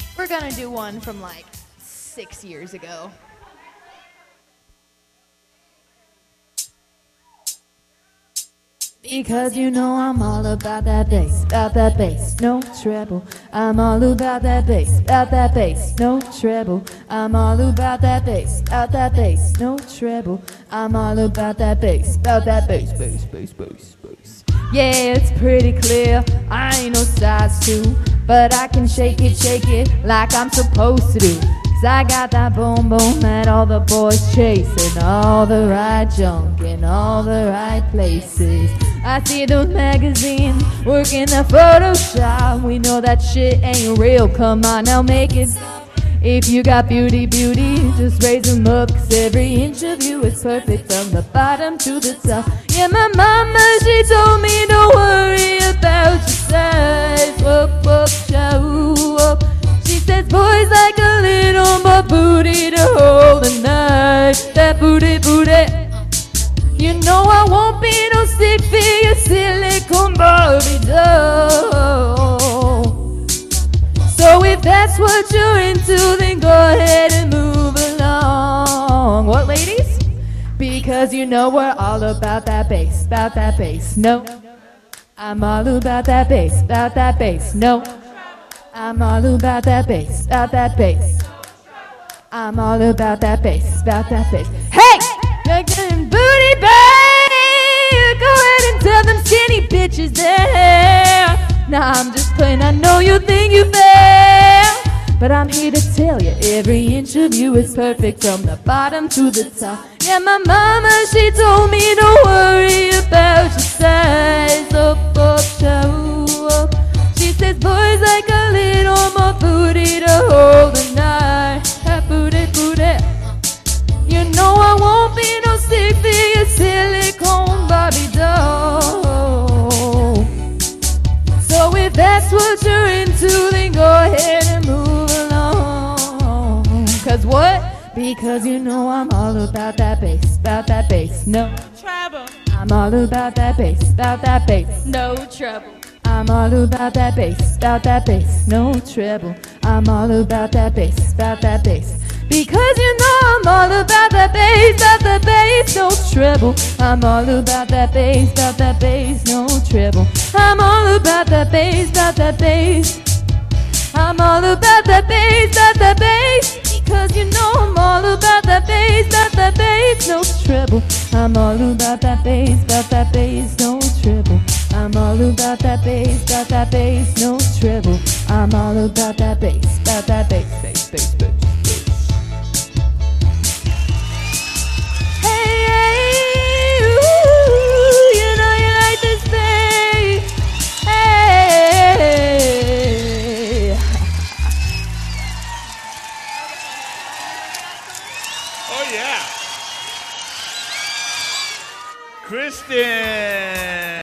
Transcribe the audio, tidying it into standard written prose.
We're gonna do one from like 6 years ago. Because you know I'm all about that bass, no treble. I'm all about that bass, no treble. I'm all about that bass, no treble. I'm all about that bass, bass. Yeah, it's pretty clear, I ain't no size 2, but I can shake it like I'm supposed to do. 'Cause I got that boom boom that all the boys chasing, all the right junk in all the right places. I see those magazines working the Photoshop. We know that shit ain't real, come on now make it. If you got beauty, just raise them up, 'cause every inch of you is perfect from the bottom to the top. Yeah, my mama, she told me don't worry about your size. Whoop, show up. She says boys like a little more booty to hold the knife. That booty. You know I won't be no stick figure silicone Barbie doll. So if that's what you're into, then go ahead and move along. What, ladies? Because you know we're all about that bass, no. I'm all about that bass, no. I'm all about that bass, I'm all about that bass, Hey! Booty, babe! Go ahead and tell them skinny bitches there. Nah, I'm just playing, I know you think you fair, but I'm here to tell you, every inch of you is perfect from the bottom to the top. Yeah, my mama, she told me don't worry about your size. Up, show up. She says boys like a little more booty to hold the night. That booty. You know I won't be no stick figure silicone Barbie doll. So if that's what you're into, then go ahead and move along. 'Cause what? Because you know I'm all about that bass, no Treble. I'm all about that bass, No trouble. I'm all about that bass, no treble. I'm all about that bass, Because you know I'm all about that bass, no treble. I'm all about that bass, no treble. I'm all about that bass, I'm all about that bass, Because you know I'm all about that bass, no treble. I'm all about that bass, no treble. I'm all about that bass, no treble. I'm all about that bass, bass. Kristen!